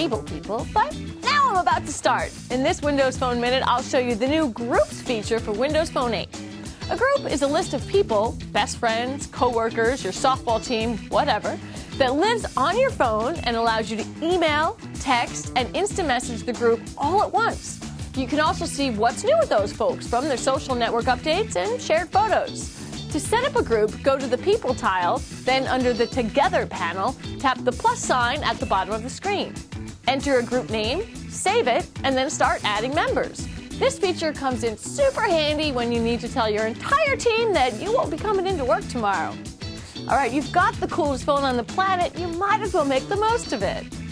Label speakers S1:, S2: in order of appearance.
S1: cable people, but now I'm about to start. In this Windows Phone Minute, I'll show you the new Groups feature for Windows Phone 8. A group is a list of people, best friends, coworkers, your softball team, whatever, that lives on your phone and allows you to email, text, and instant message the group all at once. You can also see what's new with those folks from their social network updates and shared photos. To set up a group, go to the People tile, then under the Together panel, tap the plus sign at the bottom of the screen. Enter a group name, save it, and then start adding members. This feature comes in super handy when you need to tell your entire team that you won't be coming into work tomorrow. All right, you've got the coolest phone on the planet, you might as well make the most of it.